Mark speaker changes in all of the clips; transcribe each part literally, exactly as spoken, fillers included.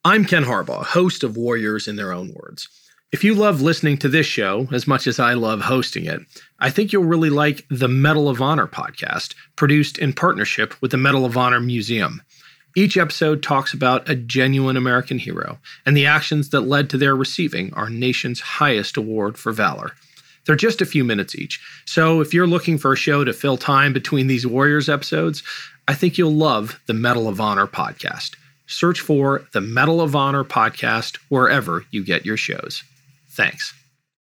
Speaker 1: I'm Ken Harbaugh, host of Warriors in Their Own Words. If you love listening to this show as much as I love hosting it, I think you'll really like the Medal of Honor podcast, produced in partnership with the Medal of Honor Museum. Each episode talks about a genuine American hero and the actions that led to their receiving our nation's highest award for valor. They're just a few minutes each, so if you're looking for a show to fill time between these Warriors episodes, I think you'll love the Medal of Honor podcast. Search for the Medal of Honor podcast wherever you get your shows. Thanks.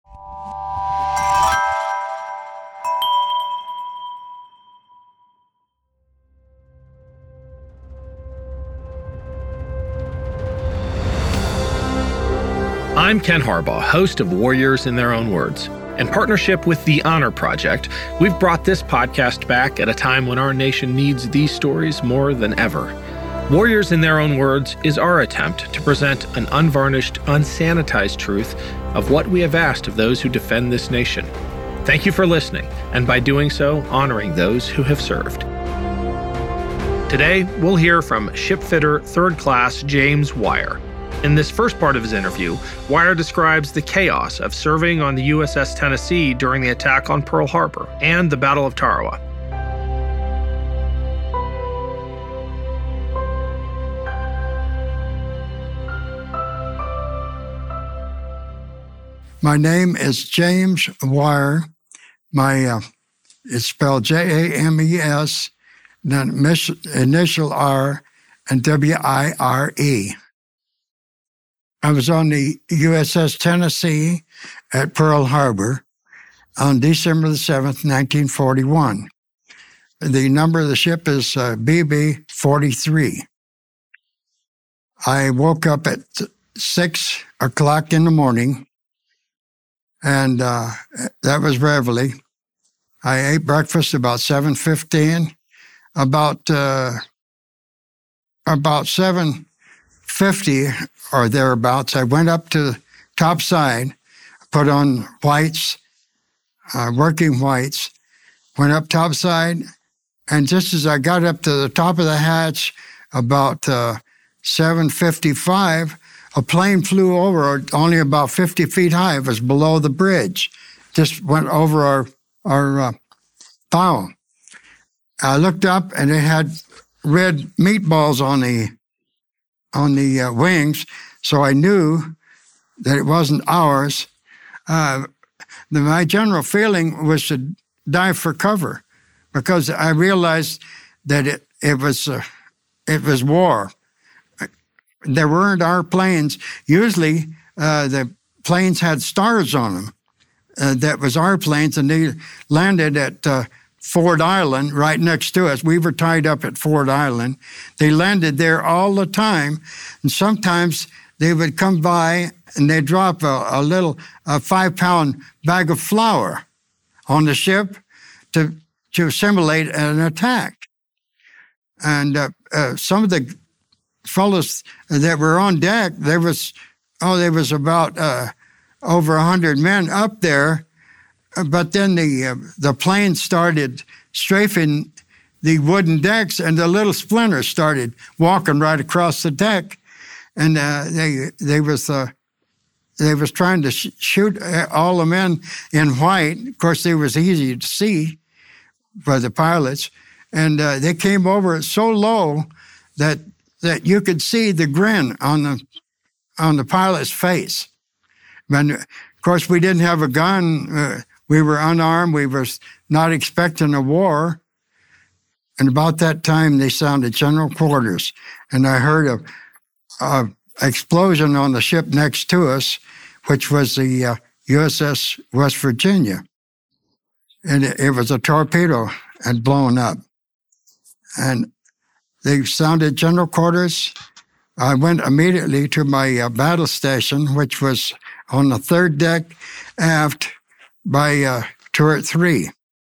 Speaker 1: I'm Ken Harbaugh, host of Warriors in Their Own Words. In partnership with the Honor Project, we've brought this podcast back at a time when our nation needs these stories more than ever. Warriors in Their Own Words is our attempt to present an unvarnished, unsanitized truth of what we have asked of those who defend this nation. Thank you for listening, and by doing so, honoring those who have served. Today, we'll hear from shipfitter third class James Wire. In this first part of his interview, Wire describes the chaos of serving on the U S S Tennessee during the attack on Pearl Harbor and the Battle of Tarawa.
Speaker 2: My name is James Wire. My uh, it's spelled J A M E S, then initial R, and W I R E. I was on the U S S Tennessee at Pearl Harbor on December the seventh, nineteen forty-one. The number of the ship is uh, B B forty-three. I woke up at six o'clock in the morning, and uh, that was reveille. I ate breakfast about seven fifteen. About uh, about seven fifty or thereabouts, I went up to the top side, put on whites, uh, working whites, went up top side, and just as I got up to the top of the hatch, about uh, seven fifty-five, a plane flew over, only about fifty feet high. It was below the bridge. Just went over our our uh, bow. I looked up, and it had red meatballs on the on the uh, wings, so I knew that it wasn't ours. Uh, the, my general feeling was to dive for cover, because I realized that it it was uh, it was war. There weren't our planes. Usually, uh, the planes had stars on them. Uh, that was our planes, and they landed at uh, Ford Island, right next to us. We were tied up at Ford Island. They landed there all the time, and sometimes they would come by and they'd drop a, a little a five-pound bag of flour on the ship to to simulate an attack. And uh, uh, some of the fellows that were on deck, there was, oh, there was about uh, over a hundred men up there, but then the uh, the plane started strafing the wooden decks, and the little splinters started walking right across the deck, and uh, they they was uh, they was trying to sh- shoot all the men in white. Of course, they was easy to see by the pilots, and uh, they came over so low that. that you could see the grin on the on the pilot's face. And of course, we didn't have a gun. Uh, we were unarmed. We were not expecting a war. And about that time, they sounded general quarters. And I heard a, a explosion on the ship next to us, which was the uh, U S S West Virginia. And it, it was a torpedo had blown up. And they sounded general quarters. I went immediately to my uh, battle station, which was on the third deck aft by uh, turret three.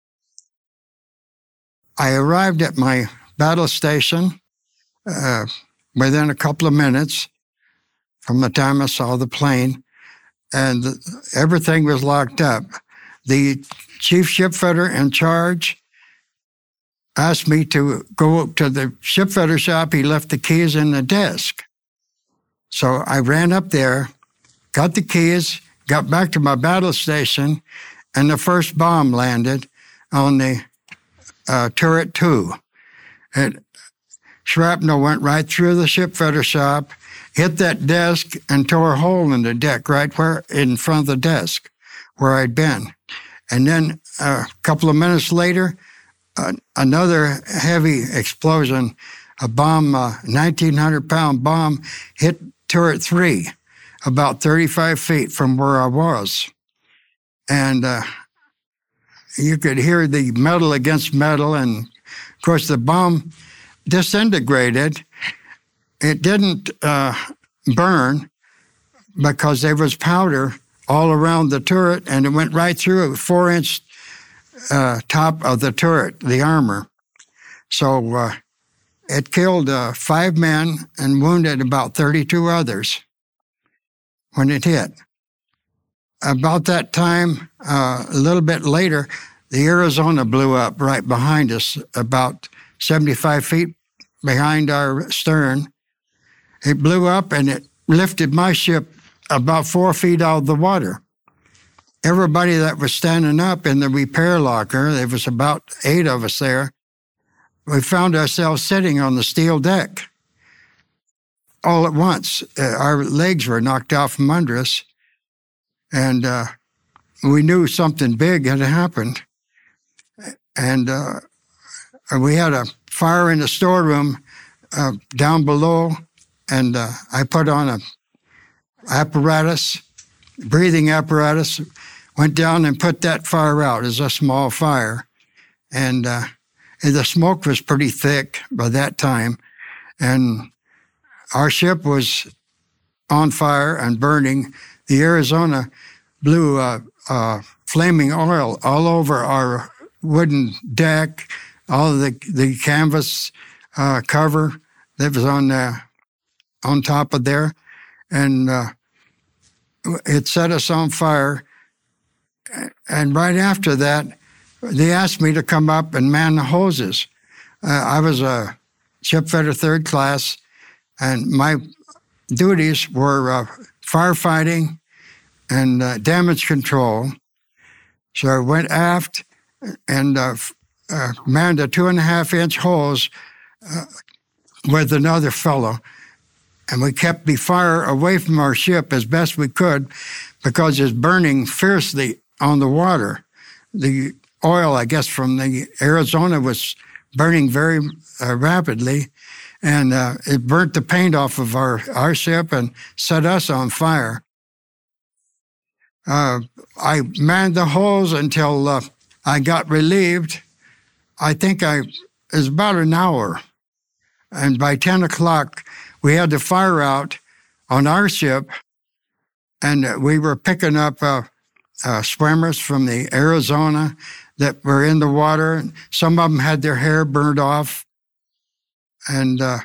Speaker 2: I arrived at my battle station uh, within a couple of minutes from the time I saw the plane, and everything was locked up. The chief shipfitter in charge asked me to go to the shipfitter shop. He left the keys in the desk. So I ran up there, got the keys, got back to my battle station, and the first bomb landed on the uh, turret two. It, shrapnel went right through the shipfitter shop, hit that desk, and tore a hole in the deck right where in front of the desk where I'd been. And then uh, a couple of minutes later, uh, another heavy explosion, a bomb, a nineteen hundred pound bomb, hit turret three, about thirty-five feet from where I was. And uh, you could hear the metal against metal. And, of course, the bomb disintegrated. It didn't uh, burn because there was powder all around the turret, and it went right through a four-inch uh, top of the turret, the armor. So uh, it killed uh, five men and wounded about thirty-two others when it hit. About that time, uh, a little bit later, the Arizona blew up right behind us, about seventy-five feet behind our stern. It blew up and it lifted my ship about four feet out of the water. Everybody that was standing up in the repair locker, there was about eight of us there, we found ourselves sitting on the steel deck. All at once, uh, our legs were knocked out from under us, and uh, we knew something big had happened. And uh, we had a fire in the storeroom uh, down below, and uh, I put on a apparatus, breathing apparatus, went down and put that fire out. It was a small fire. And, uh, and the smoke was pretty thick by that time. And our ship was on fire and burning. The Arizona blew uh, uh, flaming oil all over our wooden deck, all of the, the canvas uh, cover that was on, uh, on top of there. And uh, it set us on fire. And right after that, they asked me to come up and man the hoses. Uh, I was a shipfitter third class, and my duties were uh, firefighting and uh, damage control. So I went aft and uh, uh, manned a two and a half inch hose uh, with another fellow. And we kept the fire away from our ship as best we could because it's burning fiercely on the water. The oil, I guess, from the Arizona was burning very uh, rapidly, and uh, it burnt the paint off of our, our ship and set us on fire. Uh, I manned the hose until uh, I got relieved. I think I, it was about an hour. And by ten o'clock, we had the fire out on our ship, and we were picking up uh, uh, swimmers from the Arizona that were in the water. Some of them had their hair burned off. And uh,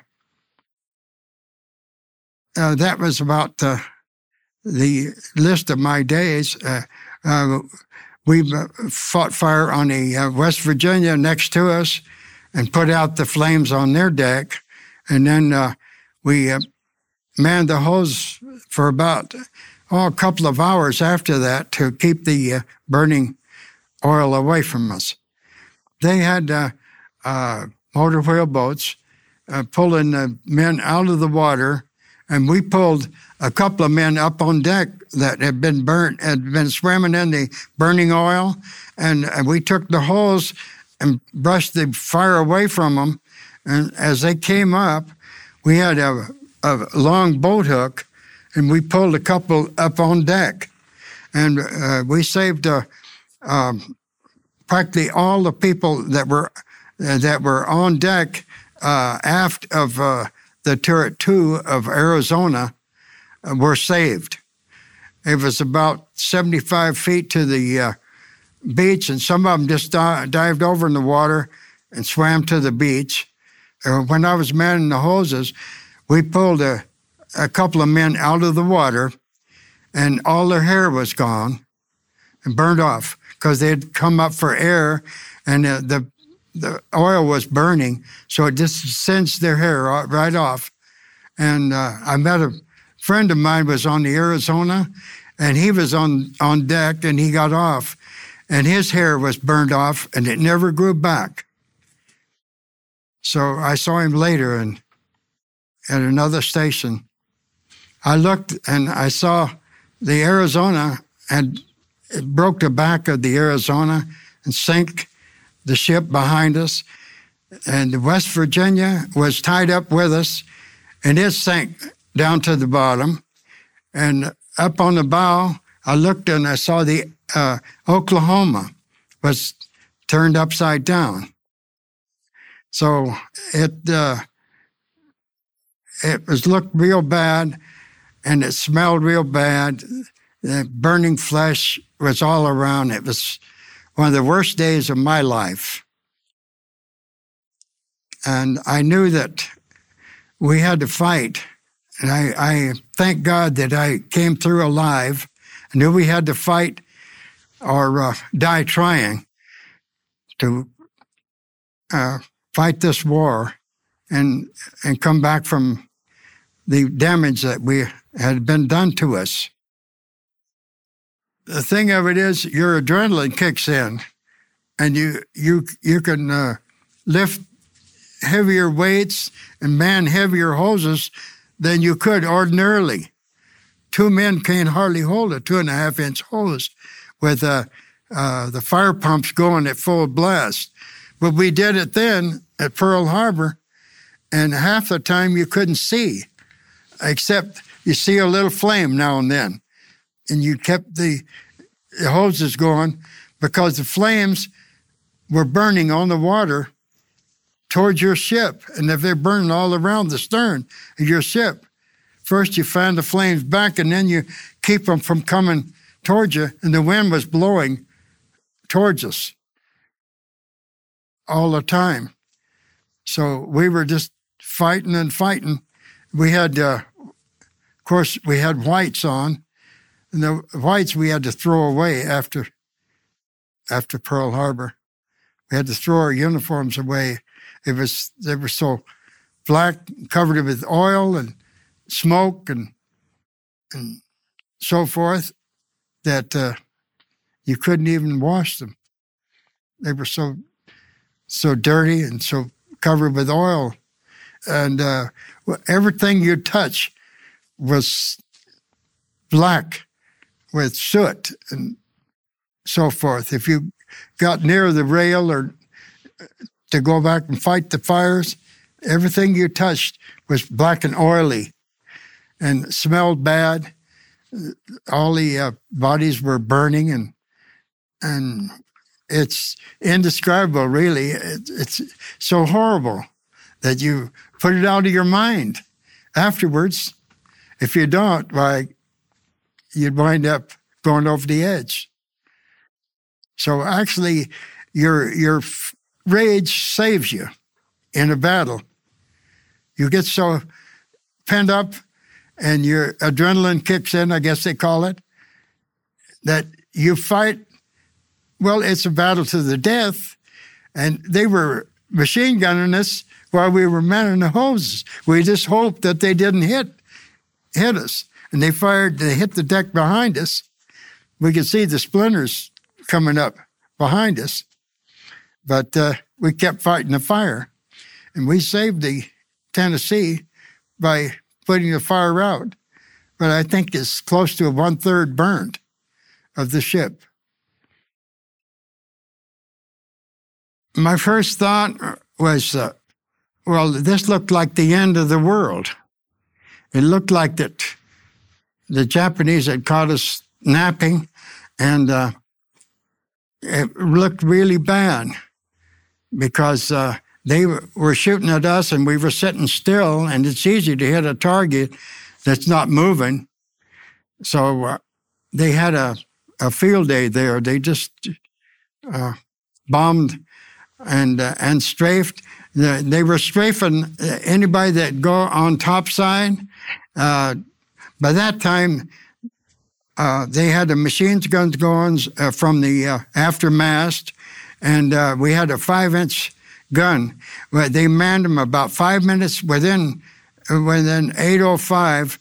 Speaker 2: uh, that was about uh, the list of my days. Uh, uh, we fought fire on the uh, West Virginia next to us and put out the flames on their deck. And then uh, we uh, manned the hose for about oh, a couple of hours after that to keep the uh, burning oil away from us. They had uh, uh, motor wheel boats uh, pulling the men out of the water, and we pulled a couple of men up on deck that had been burnt, had been swimming in the burning oil, and, and we took the hose and brushed the fire away from them. And as they came up, we had a, a long boat hook, and we pulled a couple up on deck. And uh, we saved uh, um, practically all the people that were uh, that were on deck uh, aft of uh, the turret two of Arizona uh, were saved. It was about seventy-five feet to the uh, beach, and some of them just di- dived over in the water and swam to the beach. Uh, when I was manning the hoses, we pulled a, a couple of men out of the water, and all their hair was gone and burned off because they had come up for air, and uh, the the oil was burning, so it just singed their hair right off. And uh, I met a friend of mine was on the Arizona, and he was on, on deck, and he got off, and his hair was burned off, and it never grew back. So I saw him later and at another station. I looked, and I saw the Arizona, and it broke the back of the Arizona and sank the ship behind us. And the West Virginia was tied up with us, and it sank down to the bottom. And up on the bow, I looked and I saw the uh, Oklahoma was turned upside down. So it uh, it was looked real bad, and it smelled real bad. The burning flesh was all around. It was one of the worst days of my life. And I knew that we had to fight. And I, I thank God that I came through alive. I knew we had to fight or uh, die trying to uh, fight this war and and come back from the damage that we had been done to us. The thing of it is, your adrenaline kicks in, and you you you can uh, lift heavier weights and man heavier hoses than you could ordinarily. Two men can't hardly hold a two and a half inch hose with uh, uh, the fire pumps going at full blast. But we did it then at Pearl Harbor, and half the time you couldn't see, except you see a little flame now and then. And you kept the, the hoses going because the flames were burning on the water towards your ship. And if they're burning all around the stern of your ship, first you fan the flames back, and then you keep them from coming towards you. And the wind was blowing towards us all the time. So we were just fighting and fighting. We had, uh, of course, we had whites on. And the whites we had to throw away after, after Pearl Harbor. We had to throw our uniforms away. It was, they were so black, covered with oil and smoke and and so forth that uh, you couldn't even wash them. They were so so dirty and so covered with oil, and uh, everything you touch was black with soot and so forth. If you got near the rail or to go back and fight the fires, everything you touched was black and oily and smelled bad. All the uh, bodies were burning, and and it's indescribable, really. It, it's so horrible that you put it out of your mind afterwards. If you don't, why, you'd wind up going over the edge. So actually, your your rage saves you in a battle. You get so pent up and your adrenaline kicks in, I guess they call it, that you fight. Well, it's a battle to the death, and they were machine gunning us while we were manning the hoses. We just hoped that they didn't hit hit us. And they fired, they hit the deck behind us. We could see the splinters coming up behind us. But uh, we kept fighting the fire. And we saved the Tennessee by putting the fire out. But I think it's close to one-third burned of the ship. My first thought was, uh, well, this looked like the end of the world. It looked like that the Japanese had caught us napping, and uh, it looked really bad because uh, they were shooting at us and we were sitting still, and it's easy to hit a target that's not moving. So uh, they had a, a field day there. They just uh, bombed and uh, and strafed. They were strafing anybody that go on topside. Uh, by that time, uh, they had the machine guns going uh, from the uh, aftermast, and uh, we had a five-inch gun. They manned them about five minutes. Within within eight oh five,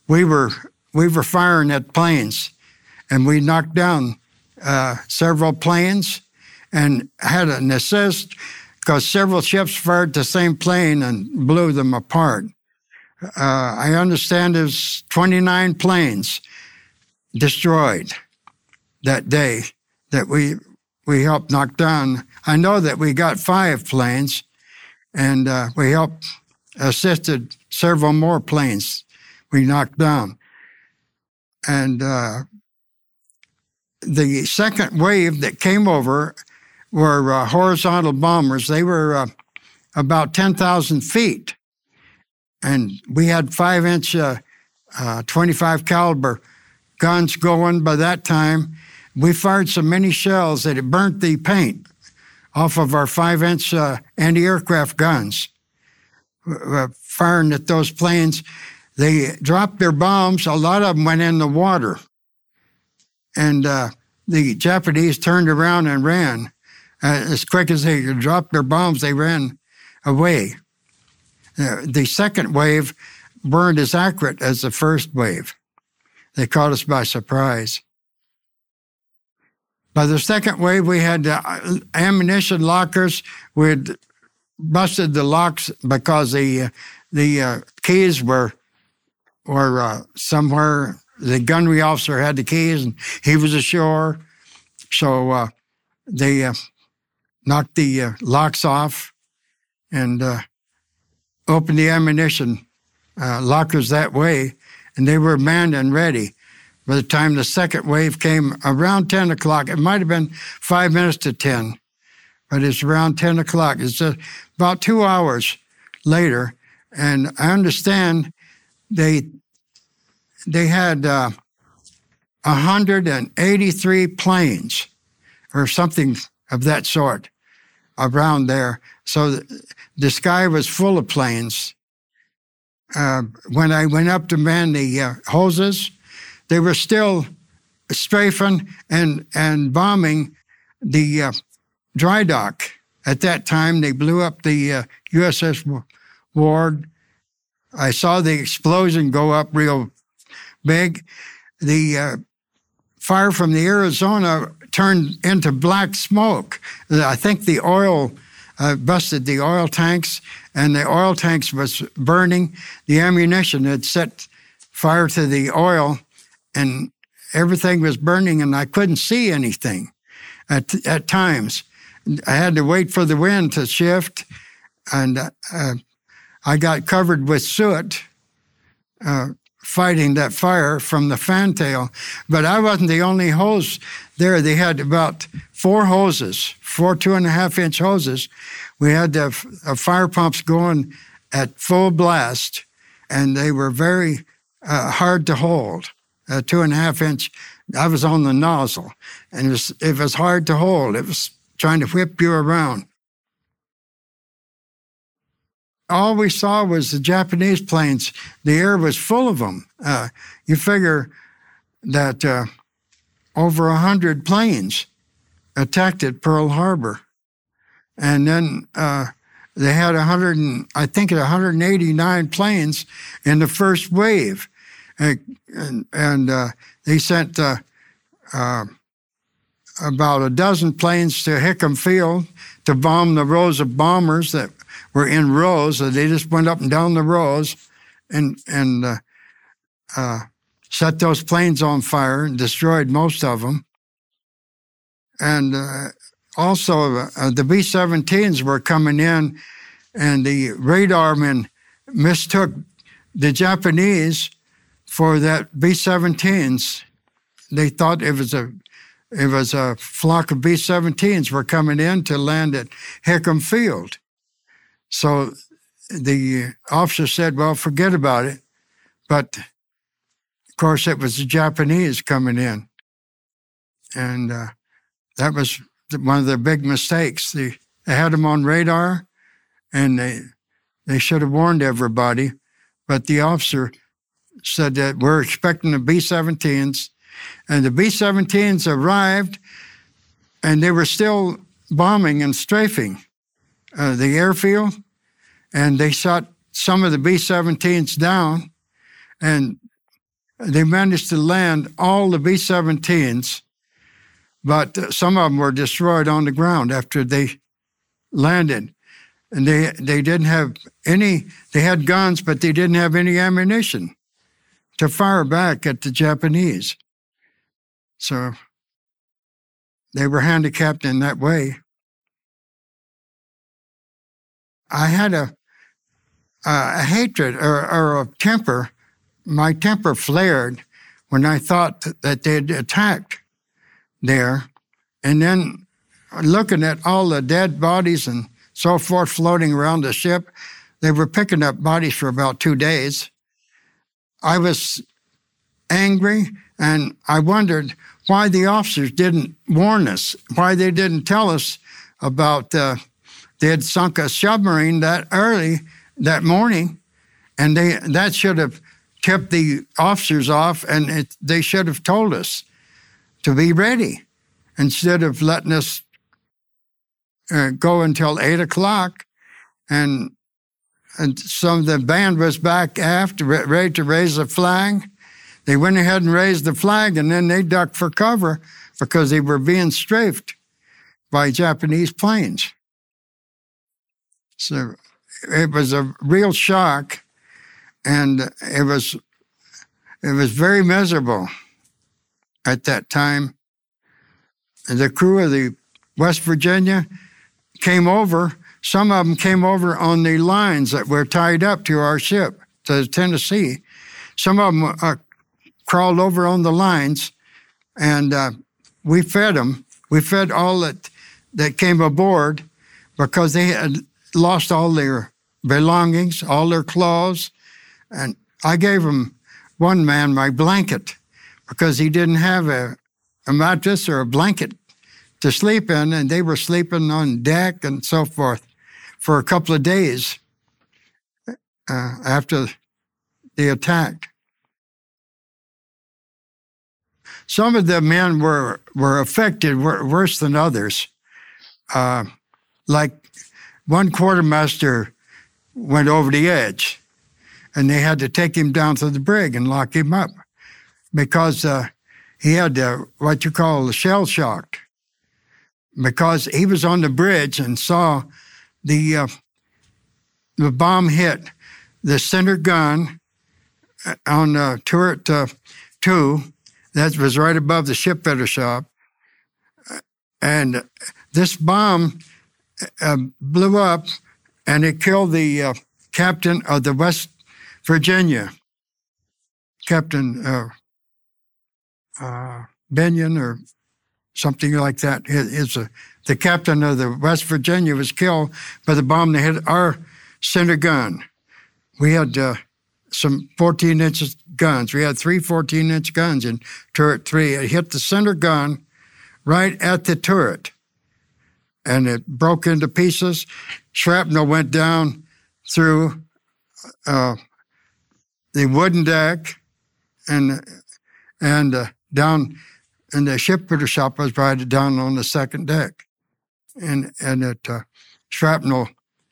Speaker 2: we were we were firing at planes, and we knocked down uh, several planes and had an assist because several ships fired the same plane and blew them apart. Uh, I understand there's twenty-nine planes destroyed that day that we we helped knock down. I know that we got five planes, and uh, we helped assisted several more planes we knocked down. And uh, the second wave that came over were uh, horizontal bombers. They were uh, about ten thousand feet. And we had five-inch uh, uh, twenty-five caliber guns going by that time. We fired so many shells that it burnt the paint off of our five-inch uh, anti-aircraft guns. Uh, firing at those planes, they dropped their bombs. A lot of them went in the water. And uh, the Japanese turned around and ran. Uh, as quick as they dropped their bombs, they ran away. Uh, the second wave weren't as accurate as the first wave. They caught us by surprise. By the second wave, we had uh, ammunition lockers. We'd busted the locks because the uh, the uh, keys were were uh, somewhere. The gunnery officer had the keys, and he was ashore. So uh, they uh, knocked the uh, locks off and uh, opened the ammunition uh, lockers that way, and they were manned and ready. By the time the second wave came, around ten o'clock, it might have been five minutes to ten, but it's around ten o'clock. It's uh, about two hours later, and I understand they they had uh, one hundred eighty-three planes or something of that sort around there. So the, the sky was full of planes. Uh, when I went up to man the uh, hoses, they were still strafing and, and bombing the uh, dry dock. At that time, they blew up the uh, U S S Ward. I saw the explosion go up real big. The uh, fire from the Arizona turned into black smoke. I think the oil uh, busted the oil tanks, and the oil tanks was burning. The ammunition had set fire to the oil, and everything was burning, and I couldn't see anything at, at times. I had to wait for the wind to shift, and uh, I got covered with soot uh, fighting that fire from the fantail. But I wasn't the only hose there. They had about four hoses, four two and a half inch hoses. We had the uh, fire pumps going at full blast, and they were very uh, hard to hold. Uh, two and a half inch, I was on the nozzle, and it was, it was hard to hold. It was trying to whip you around. All we saw was the Japanese planes. The air was full of them. Uh, you figure that uh, over a hundred planes attacked at Pearl Harbor. And then uh, they had one hundred, and, I think, one hundred eighty-nine planes in the first wave. And, and, and uh, they sent uh, uh, about a dozen planes to Hickam Field to bomb the rows of bombers that were in rows. So they just went up and down the rows and and uh, uh, set those planes on fire and destroyed most of them. And uh, also uh, the B seventeens were coming in, and the radarmen mistook the Japanese for that B seventeens. They thought it was a it was a flock of B seventeens were coming in to land at Hickam Field. So the officer said, well, forget about it. But, of course, it was the Japanese coming in. And uh, that was one of their big mistakes. They, they had them on radar, and they, they should have warned everybody. But the officer said that we're expecting the B seventeens. And the B seventeens arrived, and they were still bombing and strafing uh, the airfield, and they shot some of the B seventeens down, and they managed to land all the B seventeens, but some of them were destroyed on the ground after they landed. And they, they didn't have any, they had guns, but they didn't have any ammunition to fire back at the Japanese. So they were handicapped in that way. I had a, a hatred or, or a temper. My temper flared when I thought that they'd attacked there. And then looking at all the dead bodies and so forth floating around the ship, they were picking up bodies for about two days. I was angry, and I wondered why the officers didn't warn us, why they didn't tell us about uh, they had sunk a submarine that early that morning, and they that should have tipped the officers off, and it, they should have told us to be ready instead of letting us uh, go until eight o'clock, and and some of the band was back aft, ready to raise the flag. They went ahead and raised the flag, and then they ducked for cover because they were being strafed by Japanese planes. So it was a real shock, and it was it was very miserable at that time. The crew of the West Virginia came over. Some of them came over on the lines that were tied up to our ship, to Tennessee. Some of them uh, crawled over on the lines, and uh, we fed them. We fed all that, that came aboard because they had lost all their belongings, all their clothes. And I gave them, one man, my blanket because he didn't have a, a mattress or a blanket to sleep in, and they were sleeping on deck and so forth for a couple of days uh, after the attack. Some of the men were, were affected were worse than others. Uh, like one quartermaster went over the edge, and they had to take him down to the brig and lock him up because uh, he had uh, what you call shell shocked, because he was on the bridge and saw the uh, the bomb hit the center gun on uh, turret uh, two. That was right above the shipfitter shop. And this bomb uh, blew up, and it killed the uh, captain of the West Virginia, Captain uh, uh, Benyon or something like that. It's a, the captain of the West Virginia was killed by the bomb that hit our center gun. We had uh, some fourteen-inch guns. We had three fourteen-inch guns in turret three. It hit the center gun right at the turret, and it broke into pieces. Shrapnel went down through uh, the wooden deck and and uh, down, and the shipbuilder shop was right down on the second deck. And and it uh, shrapnel,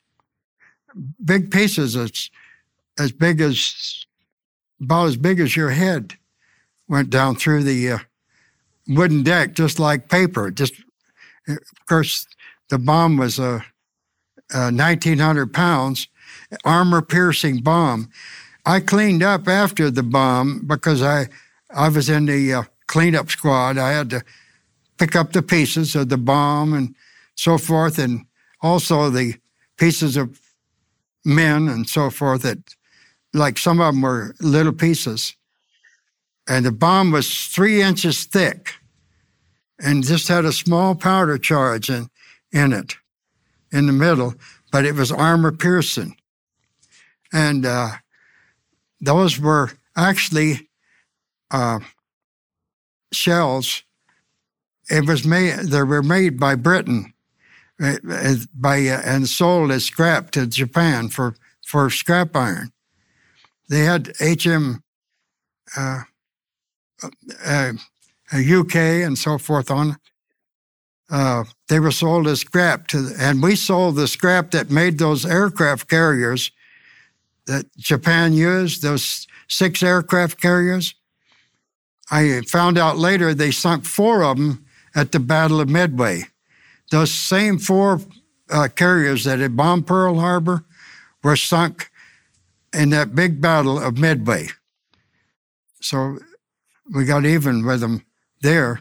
Speaker 2: big pieces, as as big as about as big as your head, went down through the uh, wooden deck, just like paper. Just of course, the bomb was a uh, uh, nineteen hundred pounds, armor-piercing bomb. I cleaned up after the bomb because I I was in the uh, cleanup squad. I had to pick up the pieces of the bomb and so forth, and also the pieces of men and so forth that, like some of them were little pieces. And the bomb was three inches thick and just had a small powder charge in, in it, in the middle, but it was armor-piercing. And uh, those were actually uh, shells. It was made, they were made by Britain uh, by uh, and sold as scrap to Japan for, for scrap iron. They had H M uh, uh, U K and so forth on. Uh, they were sold as scrap to, and we sold the scrap that made those aircraft carriers that Japan used, those six aircraft carriers. I found out later they sunk four of them at the Battle of Midway. Those same four uh, carriers that had bombed Pearl Harbor were sunk in that big battle of Midway. So we got even with them there.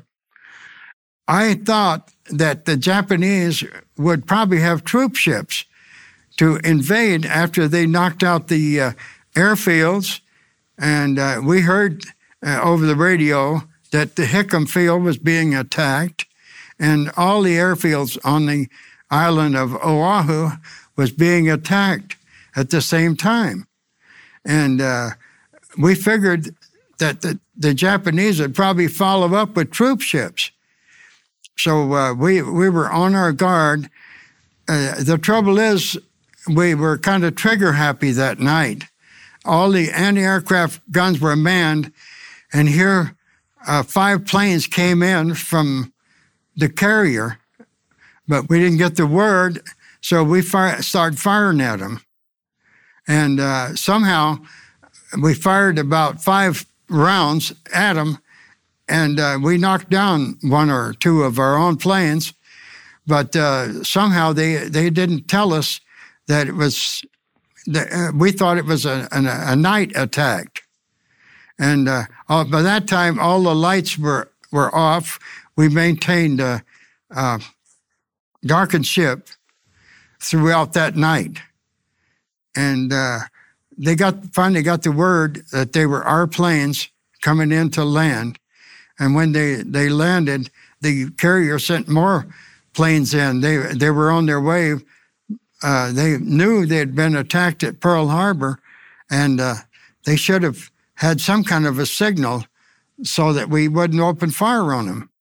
Speaker 2: I thought that the Japanese would probably have troop ships to invade after they knocked out the uh, airfields. And uh, we heard uh, over the radio that the Hickam Field was being attacked, and all the airfields on the island of Oahu was being attacked at the same time. And uh, we figured that the, the Japanese would probably follow up with troop ships. So uh, we, we were on our guard. Uh, the trouble is, we were kind of trigger happy that night. All the anti-aircraft guns were manned, and here uh, five planes came in from the carrier, but we didn't get the word, so we fire, started firing at them. And uh, somehow we fired about five rounds at them, and uh, we knocked down one or two of our own planes, but uh, somehow they, they didn't tell us that it was, the, uh, we thought it was a, a, a night attack. And uh, all, by that time, all the lights were, were off. We maintained a, a darkened ship throughout that night. And uh, they got finally got the word that they were our planes coming in to land. And when they, they landed, the carrier sent more planes in. They, they were on their way. Uh, they knew they had been attacked at Pearl Harbor, and uh, they should have had some kind of a signal so that we wouldn't open fire on them.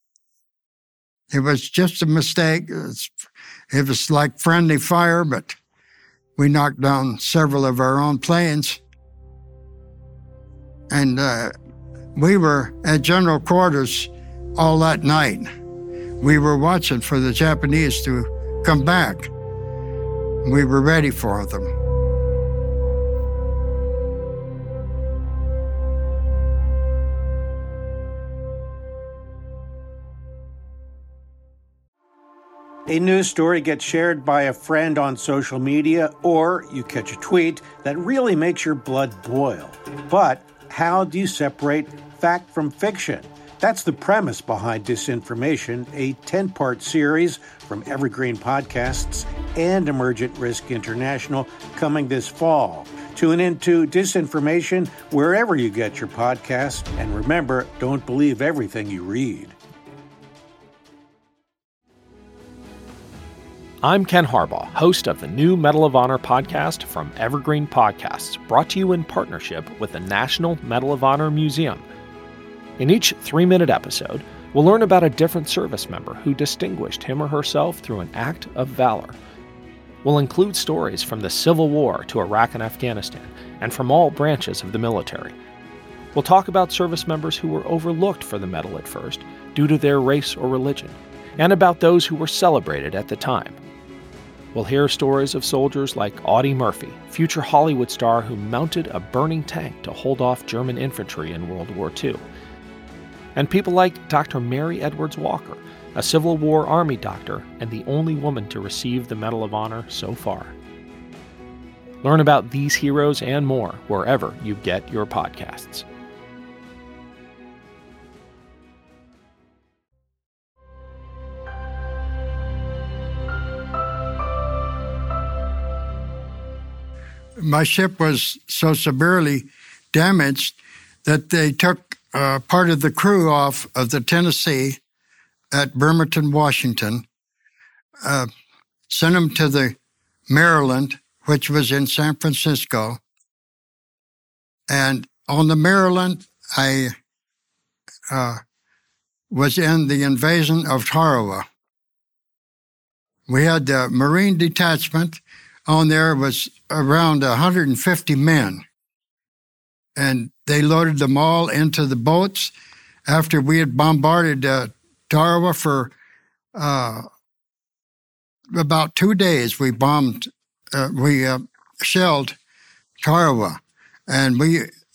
Speaker 2: It was just a mistake. It was, it was like friendly fire, but we knocked down several of our own planes. And uh, we were at general quarters all that night. We were watching for the Japanese to come back. We were ready for them.
Speaker 3: A news story gets shared by a friend on social media, or you catch a tweet that really makes your blood boil. But how do you separate fact from fiction? That's the premise behind Disinformation, a ten-part series from Evergreen Podcasts and Emergent Risk International coming this fall. Tune into Disinformation wherever you get your podcasts, and remember, don't believe everything you read.
Speaker 1: I'm Ken Harbaugh, host of the new Medal of Honor podcast from Evergreen Podcasts, brought to you in partnership with the National Medal of Honor Museum. In each three-minute episode, we'll learn about a different service member who distinguished him or herself through an act of valor. We'll include stories from the Civil War to Iraq and Afghanistan, and from all branches of the military. We'll talk about service members who were overlooked for the medal at first due to their race or religion, and about those who were celebrated at the time. We'll hear stories of soldiers like Audie Murphy, future Hollywood star who mounted a burning tank to hold off German infantry in World War Two. And people like Doctor Mary Edwards Walker, a Civil War Army doctor and the only woman to receive the Medal of Honor so far. Learn about these heroes and more wherever you get your podcasts.
Speaker 2: My ship was so severely damaged that they took uh, part of the crew off of the Tennessee at Bremerton, Washington, uh, sent them to the Maryland, which was in San Francisco. And on the Maryland, I uh, was in the invasion of Tarawa. We had the Marine detachment. On there was around one hundred fifty men. And they loaded them all into the boats after we had bombarded uh, Tarawa for uh, about two days. We bombed, uh, we uh, shelled Tarawa. And we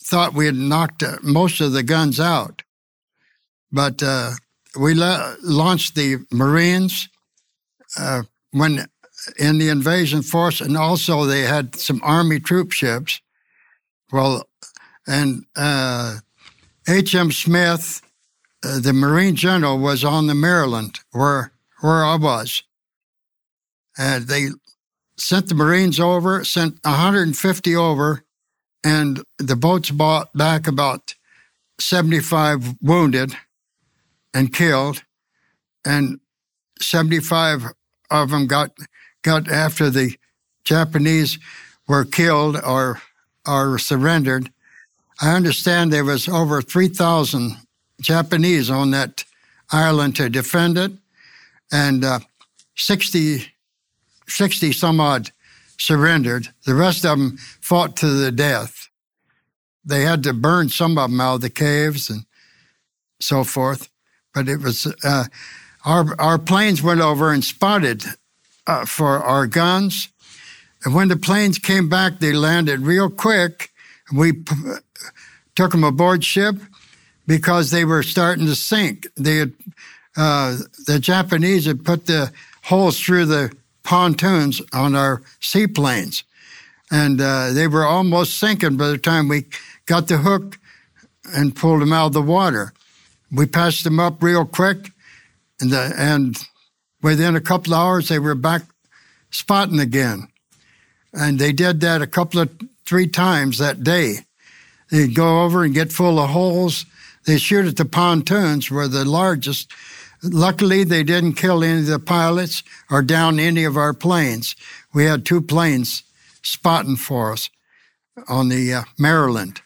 Speaker 2: thought we had knocked uh, most of the guns out. But uh, we la- launched the Marines uh, when in the invasion force, and also they had some Army troop ships. Well, and uh, H M Smith, uh, the Marine general, was on the Maryland, where where I was. And they sent the Marines over, sent one hundred fifty over, and the boats brought back about seventy-five wounded and killed, and seventy-five of them got got after the Japanese were killed or or surrendered. I understand there was over three thousand Japanese on that island to defend it, and uh, sixty, sixty some odd surrendered. The rest of them fought to the death. They had to burn some of them out of the caves and so forth. But it was, uh, our our planes went over and spotted uh, for our guns. And when the planes came back, they landed real quick. We p- took them aboard ship because they were starting to sink. They had, uh, the Japanese had put the holes through the pontoons on our seaplanes. And uh, they were almost sinking by the time we got the hook and pulled them out of the water. We patched them up real quick, and, the, and within a couple of hours, they were back spotting again. And they did that a couple of, three times that day. They'd go over and get full of holes. They'd shoot at the pontoons, were the largest. Luckily, they didn't kill any of the pilots or down any of our planes. We had two planes spotting for us on the uh, Maryland.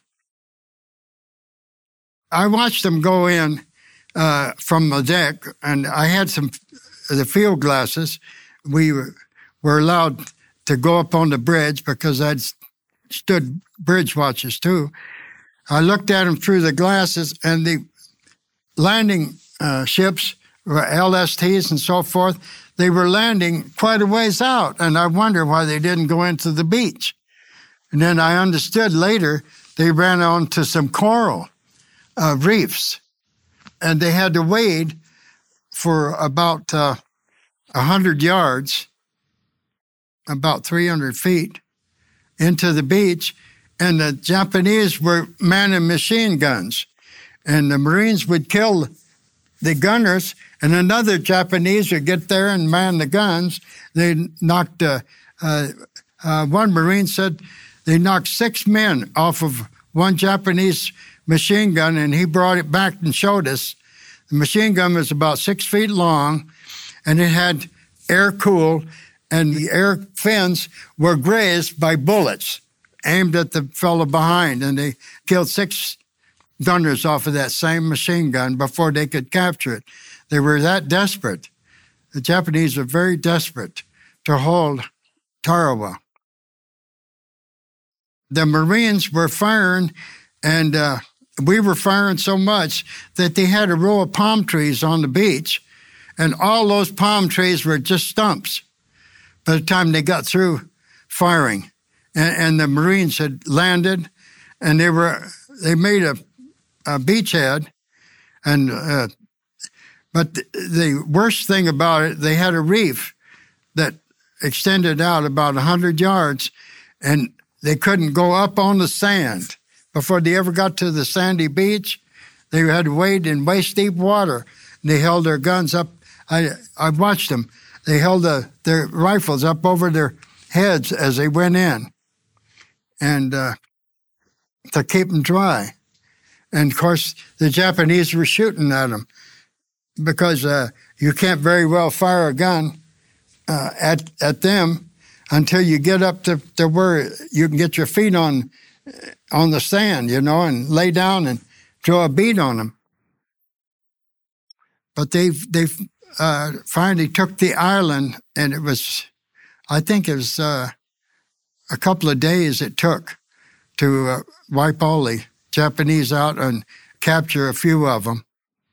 Speaker 2: I watched them go in uh, from the deck, and I had some the field glasses. We were, were allowed to go up on the bridge because I'd stood bridge watches too. I looked at them through the glasses, and the landing uh, ships, L S Ts and so forth, they were landing quite a ways out, and I wondered why they didn't go into the beach. And then I understood later they ran onto some coral Uh, reefs, and they had to wade for about uh, one hundred yards, about three hundred feet, into the beach, and the Japanese were manning machine guns, and the Marines would kill the gunners, and another Japanese would get there and man the guns. They knocked, uh, uh, uh, one Marine said they knocked six men off of one Japanese machine gun, and he brought it back and showed us. The machine gun was about six feet long, and it had air cooled, and the air fins were grazed by bullets aimed at the fellow behind, and they killed six gunners off of that same machine gun before they could capture it. They were that desperate. The Japanese were very desperate to hold Tarawa. The Marines were firing, and uh, we were firing so much that they had a row of palm trees on the beach, and all those palm trees were just stumps by the time they got through firing. And, and the Marines had landed, and they were they made a, a beachhead, and uh, but the, the worst thing about it, they had a reef that extended out about one hundred yards, and they couldn't go up on the sand. Before they ever got to the sandy beach, they had to wade in waist-deep water. And they held their guns up. I I watched them. They held the, their rifles up over their heads as they went in, and uh, to keep them dry. And, of course, the Japanese were shooting at them because uh, you can't very well fire a gun uh, at, at them until you get up to, to where you can get your feet on on the sand, you know, and lay down and throw a bead on them. But they they uh, finally took the island, and it was, I think it was uh, a couple of days it took to uh, wipe all the Japanese out and capture a few of them.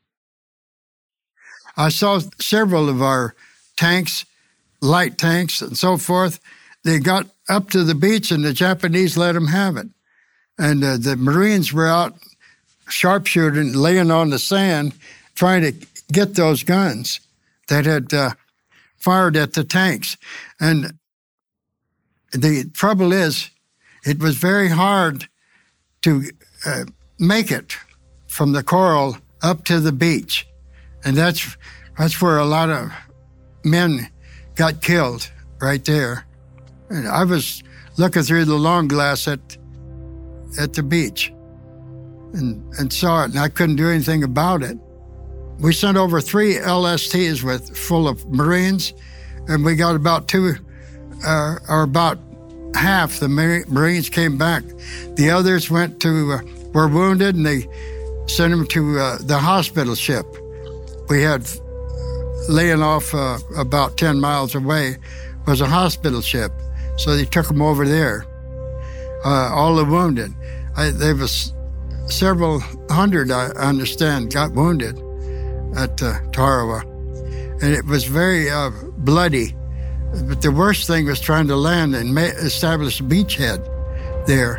Speaker 2: I saw several of our tanks, light tanks and so forth. They got up to the beach, and the Japanese let them have it. And uh, the Marines were out sharpshooting, laying on the sand, trying to get those guns that had uh, fired at the tanks. And the trouble is, it was very hard to uh, make it from the coral up to the beach. And that's that's where a lot of men got killed, right there. And I was looking through the long glass at at the beach and, and saw it, and I couldn't do anything about it. We sent over three L S Ts with full of Marines, and we got about two, uh, or about half the Marines came back. The others went to, uh, were wounded, and they sent them to uh, the hospital ship. We had, laying off uh, about ten miles away, was a hospital ship. So they took them over there, uh, all the wounded. I, there was several hundred, I understand, got wounded at uh, Tarawa. And it was very uh, bloody. But the worst thing was trying to land and ma- establish a beachhead there.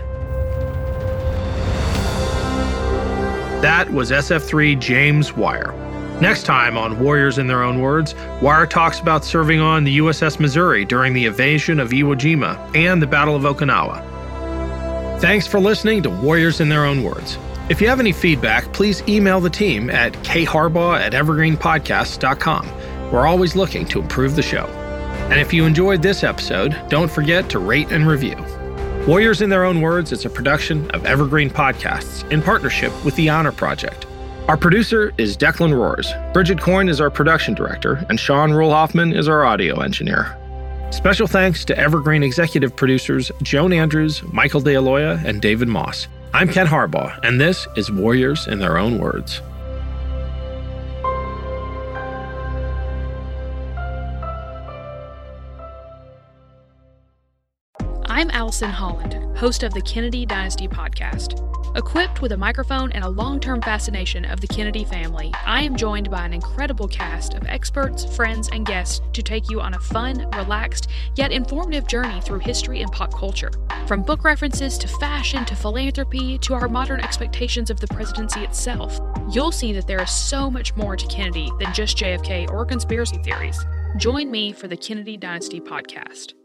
Speaker 1: That was S F three James Wire. Next time on Warriors in Their Own Words, Wire talks about serving on the U S S Missouri during the invasion of Iwo Jima and the Battle of Okinawa. Thanks for listening to Warriors in Their Own Words. If you have any feedback, please email the team at kharbaugh at evergreen podcasts dot com. We're always looking to improve the show. And if you enjoyed this episode, don't forget to rate and review. Warriors in Their Own Words is a production of Evergreen Podcasts in partnership with the Honor Project. Our producer is Declan Roars. Bridget Coyne is our production director, and Sean Rule-Hoffman is our audio engineer. Special thanks to Evergreen executive producers Joan Andrews, Michael DeAloia, and David Moss. I'm Ken Harbaugh, and this is Warriors in Their Own Words.
Speaker 4: I'm Allison Holland, host of the Kennedy Dynasty podcast. Equipped with a microphone and a long-term fascination of the Kennedy family, I am joined by an incredible cast of experts, friends, and guests to take you on a fun, relaxed, yet informative journey through history and pop culture. From book references to fashion to philanthropy to our modern expectations of the presidency itself, you'll see that there is so much more to Kennedy than just J F K or conspiracy theories. Join me for the Kennedy Dynasty podcast.